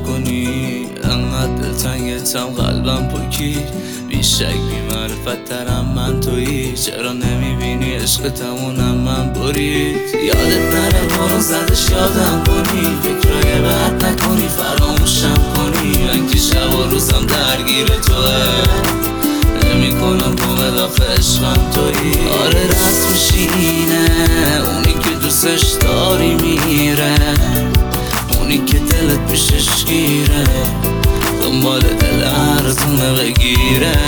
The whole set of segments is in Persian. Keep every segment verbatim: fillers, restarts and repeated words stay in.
نکنی. انقدر دلتنگتم قلبم پاکی، بیشک بی معرفت ترم من تویی. چرا نمیبینی عشق تمونم من برید. یادت نره بارون زدش یادم کنی، فکرای بد نکنی فراموشم کنی. من که شب و روزم درگیر توه، نمی کنم بومد آخه عشقم تویی. آره رسمش اینه، اونی که دوستش داری میره، اونی که دلت پیشش گیره، دنبال دل هرتونه بگیره.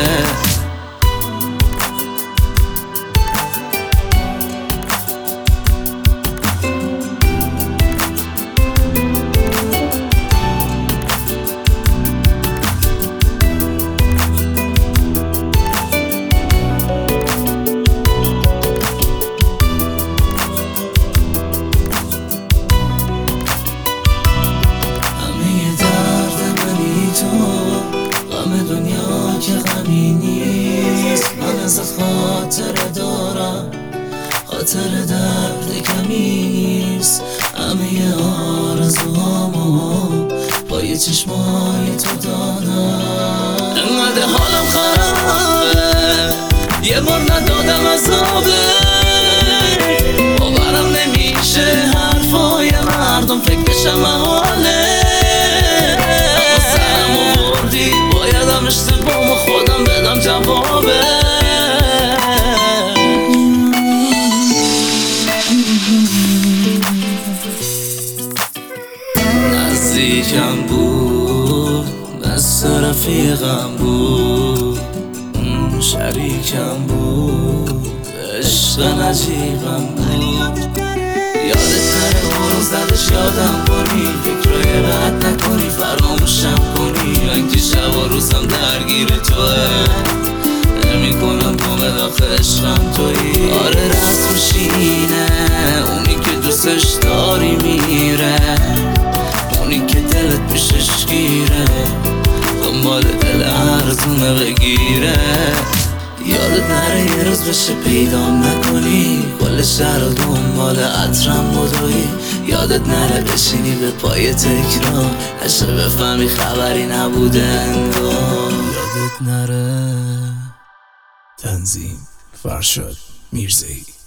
غم دنیا که غمی نیست، من ازت خاطره دارم، خاطر درد کمی نیست. همه آرزوهامو پای چشمای تو دادم. انقدر حالم خرابه، یه بار ندادم عذابه. باورم نمیشه حرفای مردم، فکرشم محاله. بایدم اشتباهم و خودم بدم جوابه. نزدیکم بود، دست رفیقم بود، شریکم بود، عشق نجیبم بود. یادت نره بارون زدش یادم کنی، فکرای بد نکنی فراموشم کنی. من که شب و روزم درگیر توه، نمی کنم بومد آخه عشقم تویی. آره رسمش اینه، اونی که دوستش داری میره، اونی که دلت پیشش گیره، دنبال دل هرتونه بگیره. یادت نره یه روز بشه پیدام نکنی، کل شهر و دنبال عطرم بدوی. یادت نره بشینی به پای تکرار، نشه بفهمی خبری نبوده انگار. یادت نره. تنظیم فرشاد میرزایی.